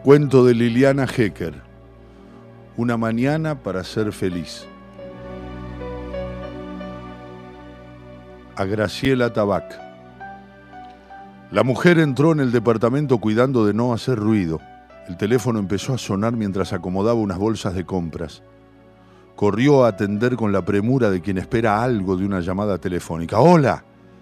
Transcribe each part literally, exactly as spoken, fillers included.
Cuento de Liliana Hecker. Una mañana para ser feliz. A Graciela Tabac. La mujer entró en el departamento cuidando de no hacer ruido. El teléfono empezó a sonar mientras acomodaba unas bolsas de compras. Corrió a atender con la premura de quien espera algo de una llamada telefónica. ¡Hola!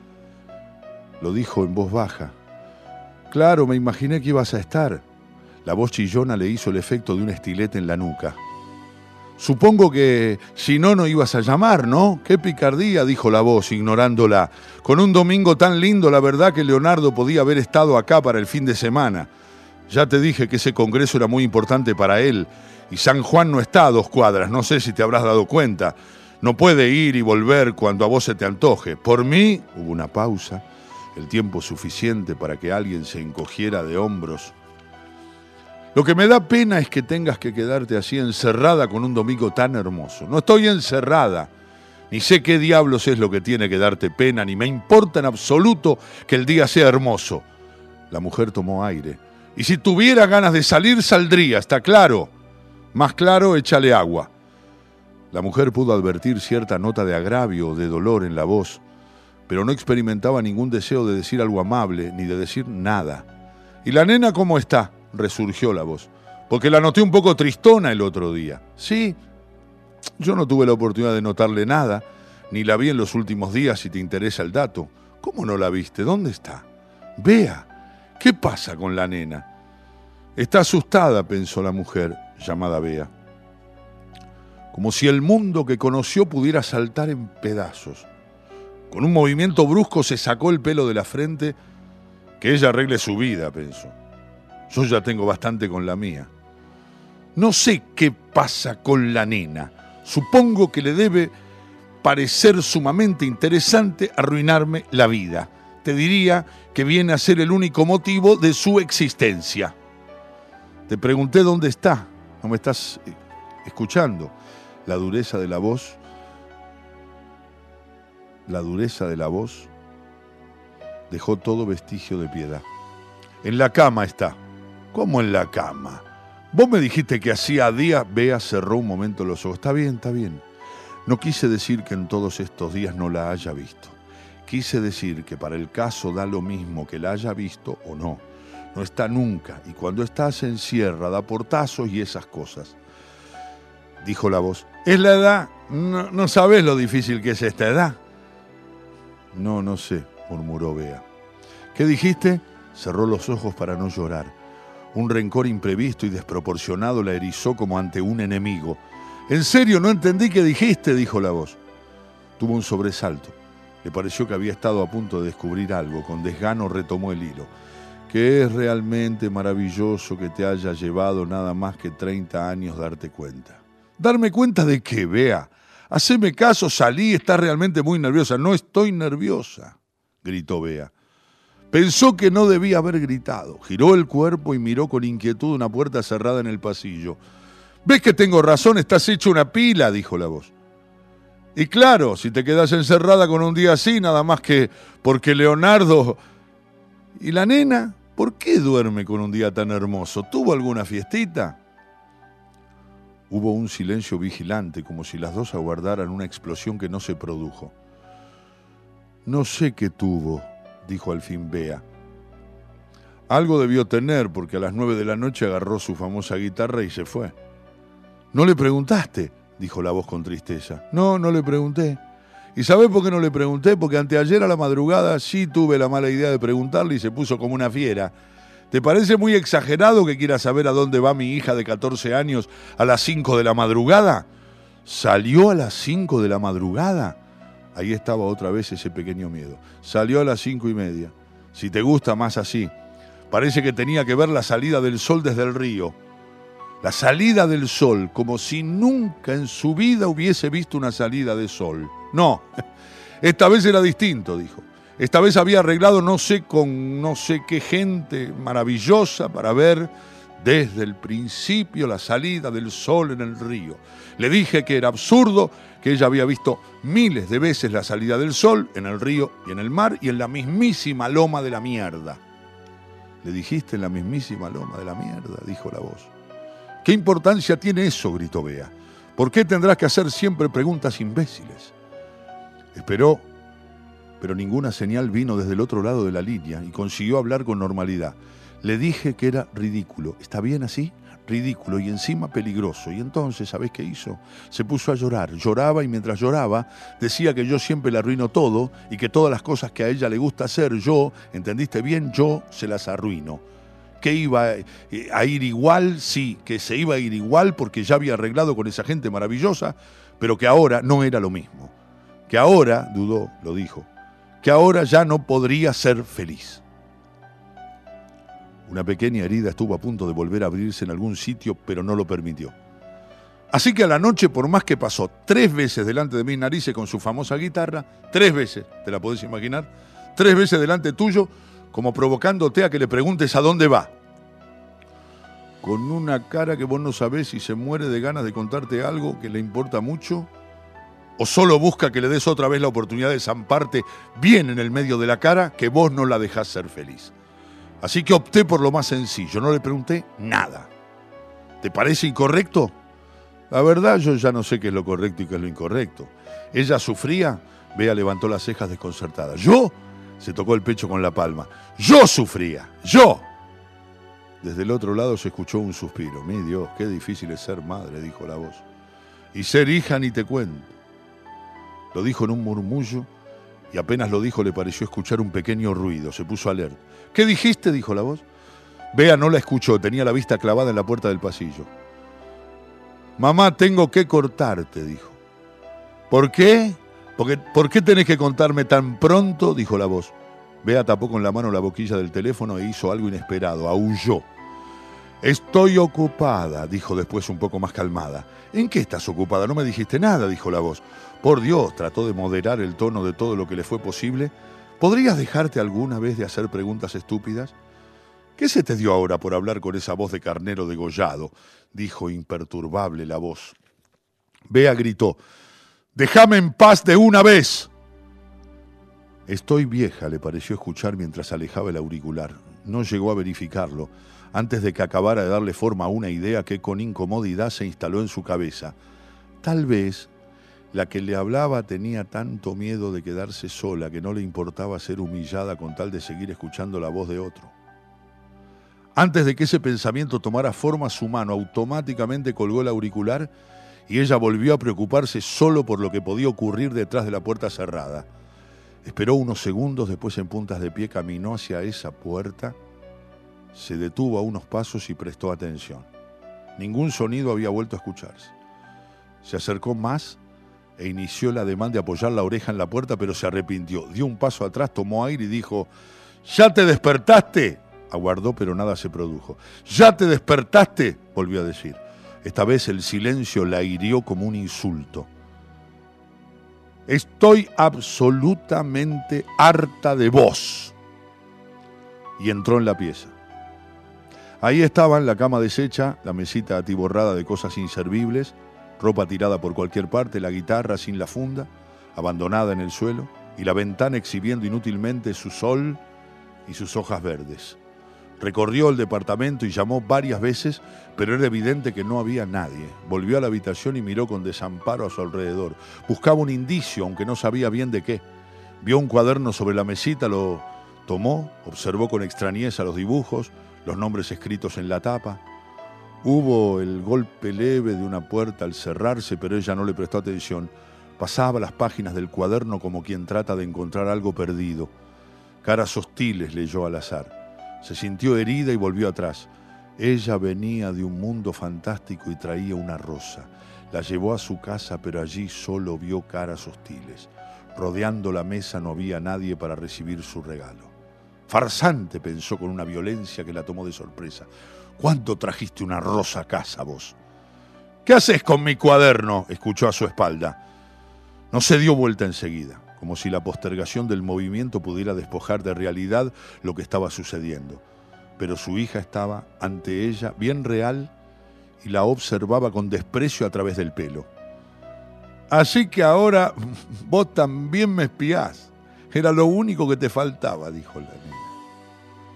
Lo dijo en voz baja. Claro, me imaginé que ibas a estar. La voz chillona le hizo el efecto de un estilete en la nuca. Supongo que si no, no ibas a llamar, ¿no? ¡Qué picardía!, dijo la voz, ignorándola. Con un domingo tan lindo, la verdad que Leonardo podía haber estado acá para el fin de semana. Ya te dije que ese congreso era muy importante para él. Y San Juan no está a dos cuadras, no sé si te habrás dado cuenta. No puede ir y volver cuando a vos se te antoje. Por mí, hubo una pausa, el tiempo suficiente para que alguien se encogiera de hombros. Lo que me da pena es que tengas que quedarte así encerrada con un domingo tan hermoso. No estoy encerrada, ni sé qué diablos es lo que tiene que darte pena, ni me importa en absoluto que el día sea hermoso. La mujer tomó aire. Y si tuviera ganas de salir, saldría, ¿está claro? Más claro, échale agua. La mujer pudo advertir cierta nota de agravio o de dolor en la voz, pero no experimentaba ningún deseo de decir algo amable, ni de decir nada. ¿Y la nena cómo está?, resurgió la voz, porque la noté un poco tristona el otro día. Sí, yo no tuve la oportunidad de notarle nada, ni la vi en los últimos días, si te interesa el dato. ¿Cómo no la viste? ¿Dónde está? Bea, ¿qué pasa con la nena? Está asustada, pensó la mujer, llamada Bea. Como si el mundo que conoció pudiera saltar en pedazos. Con un movimiento brusco se sacó el pelo de la frente. Que ella arregle su vida, pensó. Yo ya tengo bastante con la mía. No sé qué pasa con la nena. Supongo que le debe parecer sumamente interesante arruinarme la vida. Te diría que viene a ser el único motivo de su existencia. Te pregunté dónde está. ¿No me estás escuchando? La dureza de la voz. La dureza de la voz dejó todo vestigio de piedad. En la cama está. ¿Cómo en la cama? Vos me dijiste que hacía días. Bea cerró un momento los ojos. Está bien, está bien. No quise decir que en todos estos días no la haya visto. Quise decir que para el caso da lo mismo que la haya visto o no. No está nunca, y cuando está se encierra, da portazos y esas cosas. Dijo la voz. ¿Es la edad? No, no sabés lo difícil que es esta edad. No, no sé, murmuró Bea. ¿Qué dijiste? Cerró los ojos para no llorar. Un rencor imprevisto y desproporcionado la erizó como ante un enemigo. «¿En serio? No entendí qué dijiste», dijo la voz. Tuvo un sobresalto. Le pareció que había estado a punto de descubrir algo. Con desgano retomó el hilo. «Que es realmente maravilloso que te haya llevado nada más que treinta años darte cuenta». ¿Darme cuenta de qué, Bea? Haceme caso, salí, estás realmente muy nerviosa. No estoy nerviosa, gritó Bea. Pensó que no debía haber gritado. Giró el cuerpo y miró con inquietud una puerta cerrada en el pasillo. ¿Ves que tengo razón? Estás hecho una pila, dijo la voz. Y claro, si te quedas encerrada con un día así, nada más que porque Leonardo... ¿Y la nena? ¿Por qué duerme con un día tan hermoso? ¿Tuvo alguna fiestita? Hubo un silencio vigilante, como si las dos aguardaran una explosión que no se produjo. No sé qué tuvo, dijo al fin Bea. Algo debió tener, porque a las nueve de la noche agarró su famosa guitarra y se fue. ¿No le preguntaste?, dijo la voz con tristeza. No, no le pregunté. ¿Y sabés por qué no le pregunté? Porque anteayer a la madrugada sí tuve la mala idea de preguntarle y se puso como una fiera. ¿Te parece muy exagerado que quiera saber a dónde va mi hija de catorce años a las cinco de la madrugada? ¿Salió a las cinco de la madrugada? Ahí estaba otra vez ese pequeño miedo. Salió a las cinco y media. Si te gusta más así. Parece que tenía que ver la salida del sol desde el río. La salida del sol, como si nunca en su vida hubiese visto una salida de sol. No, esta vez era distinto, dijo. Esta vez había arreglado no sé con no sé qué gente maravillosa para ver desde el principio la salida del sol en el río. Le dije que era absurdo, que ella había visto miles de veces la salida del sol en el río y en el mar y en la mismísima loma de la mierda. Le dijiste en la mismísima loma de la mierda, dijo la voz. ¿Qué importancia tiene eso?, gritó Bea. ¿Por qué tendrás que hacer siempre preguntas imbéciles? Esperó, pero ninguna señal vino desde el otro lado de la línea y consiguió hablar con normalidad. Le dije que era ridículo. ¿Está bien así? Ridículo y encima peligroso. Y entonces, ¿sabés qué hizo? Se puso a llorar. Lloraba y mientras lloraba decía que yo siempre le arruino todo y que todas las cosas que a ella le gusta hacer, yo, ¿entendiste bien? Yo se las arruino. Que iba a ir igual, sí, que se iba a ir igual porque ya había arreglado con esa gente maravillosa, pero que ahora no era lo mismo. Que ahora, dudó, lo dijo, que ahora ya no podría ser feliz. Una pequeña herida estuvo a punto de volver a abrirse en algún sitio, pero no lo permitió. Así que a la noche, por más que pasó tres veces delante de mis narices con su famosa guitarra, tres veces, ¿te la podés imaginar? Tres veces delante tuyo, como provocándote a que le preguntes a dónde va. Con una cara que vos no sabés si se muere de ganas de contarte algo que le importa mucho, o solo busca que le des otra vez la oportunidad de zamparte bien en el medio de la cara que vos no la dejás ser feliz. Así que opté por lo más sencillo, no le pregunté nada. ¿Te parece incorrecto? La verdad, yo ya no sé qué es lo correcto y qué es lo incorrecto. Ella sufría, Bea levantó las cejas desconcertada. ¿Yo? Se tocó el pecho con la palma. ¡Yo sufría! ¡Yo! Desde el otro lado se escuchó un suspiro. Mi Dios, qué difícil es ser madre, dijo la voz. Y ser hija ni te cuento. Lo dijo en un murmullo y apenas lo dijo le pareció escuchar un pequeño ruido. Se puso alerta. ¿Qué dijiste?, dijo la voz. Bea no la escuchó, tenía la vista clavada en la puerta del pasillo. Mamá, tengo que cortarte, dijo. ¿Por qué? Porque, ¿Por qué tenés que contarme tan pronto?, dijo la voz. Bea tapó con la mano la boquilla del teléfono e hizo algo inesperado, aulló. Estoy ocupada, dijo después un poco más calmada. ¿En qué estás ocupada? No me dijiste nada, dijo la voz. Por Dios, trató de moderar el tono de todo lo que le fue posible. ¿Podrías dejarte alguna vez de hacer preguntas estúpidas? ¿Qué se te dio ahora por hablar con esa voz de carnero degollado?, dijo imperturbable la voz. Bea gritó. ¡Déjame en paz de una vez! Estoy vieja, le pareció escuchar mientras alejaba el auricular. No llegó a verificarlo, antes de que acabara de darle forma a una idea que con incomodidad se instaló en su cabeza. Tal vez la que le hablaba tenía tanto miedo de quedarse sola que no le importaba ser humillada con tal de seguir escuchando la voz de otro. Antes de que ese pensamiento tomara forma, su mano automáticamente colgó el auricular y ella volvió a preocuparse solo por lo que podía ocurrir detrás de la puerta cerrada. Esperó unos segundos, después en puntas de pie caminó hacia esa puerta, se detuvo a unos pasos y prestó atención. Ningún sonido había vuelto a escucharse. Se acercó más e inició el ademán de apoyar la oreja en la puerta, pero se arrepintió. Dio un paso atrás, tomó aire y dijo, ¿ya te despertaste? Aguardó, pero nada se produjo. ¿Ya te despertaste?, volvió a decir. Esta vez el silencio la hirió como un insulto. Estoy absolutamente harta de vos. Y entró en la pieza. Ahí estaban la cama deshecha, la mesita atiborrada de cosas inservibles, ropa tirada por cualquier parte, la guitarra sin la funda, abandonada en el suelo, y la ventana exhibiendo inútilmente su sol y sus hojas verdes. Recorrió el departamento y llamó varias veces, pero era evidente que no había nadie. Volvió a la habitación y miró con desamparo a su alrededor. Buscaba un indicio, aunque no sabía bien de qué. Vio un cuaderno sobre la mesita, lo tomó, observó con extrañeza los dibujos, los nombres escritos en la tapa. Hubo el golpe leve de una puerta al cerrarse, pero ella no le prestó atención. Pasaba las páginas del cuaderno como quien trata de encontrar algo perdido. Caras hostiles leyó al azar. Se sintió herida y volvió atrás. Ella venía de un mundo fantástico y traía una rosa. La llevó a su casa, pero allí solo vio caras hostiles. Rodeando la mesa no había nadie para recibir su regalo. Farsante, pensó con una violencia que la tomó de sorpresa. ¿Cuándo trajiste una rosa a casa vos? ¿Qué haces con mi cuaderno?, escuchó a su espalda. No se dio vuelta enseguida, como si la postergación del movimiento pudiera despojar de realidad lo que estaba sucediendo. Pero su hija estaba ante ella, bien real, y la observaba con desprecio a través del pelo. Así que ahora vos también me espiás. Era lo único que te faltaba, dijo la niña.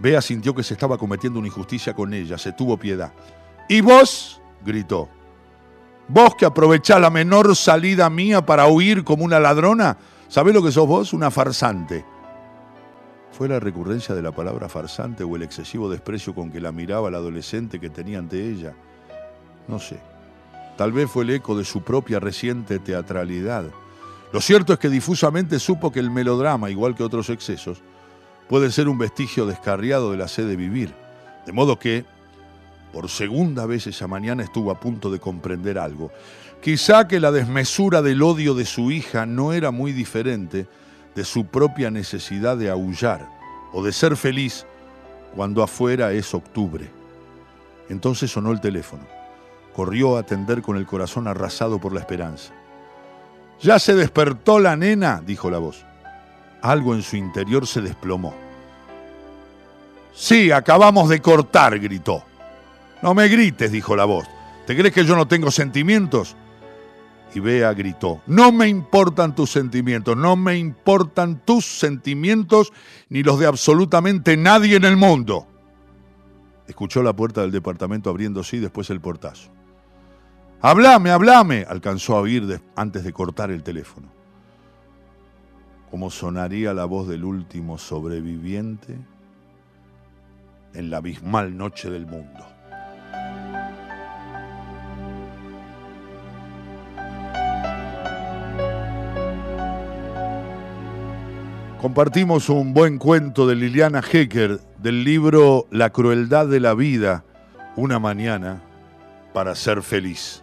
Bea sintió que se estaba cometiendo una injusticia con ella, se tuvo piedad. ¿Y vos?, gritó. ¿Vos que aprovechás la menor salida mía para huir como una ladrona? ¿Sabés lo que sos vos? Una farsante. ¿Fue la recurrencia de la palabra farsante o el excesivo desprecio con que la miraba el adolescente que tenía ante ella? No sé. Tal vez fue el eco de su propia reciente teatralidad. Lo cierto es que difusamente supo que el melodrama, igual que otros excesos, puede ser un vestigio descarriado de la sed de vivir. De modo que, por segunda vez esa mañana estuvo a punto de comprender algo. Quizá que la desmesura del odio de su hija no era muy diferente de su propia necesidad de aullar o de ser feliz cuando afuera es octubre. Entonces sonó el teléfono. Corrió a atender con el corazón arrasado por la esperanza. «¿Ya se despertó la nena?», dijo la voz. Algo en su interior se desplomó. «Sí, acabamos de cortar», gritó. «No me grites», dijo la voz. ¿Te crees que yo no tengo sentimientos? Y Bea gritó: «No me importan tus sentimientos, no me importan tus sentimientos ni los de absolutamente nadie en el mundo». Escuchó la puerta del departamento abriéndose y después el portazo. «Hablame, hablame», alcanzó a oír de, antes de cortar el teléfono. ¿Cómo sonaría la voz del último sobreviviente en la abismal noche del mundo? Compartimos un buen cuento de Liliana Hecker del libro La crueldad de la vida, una mañana para ser feliz.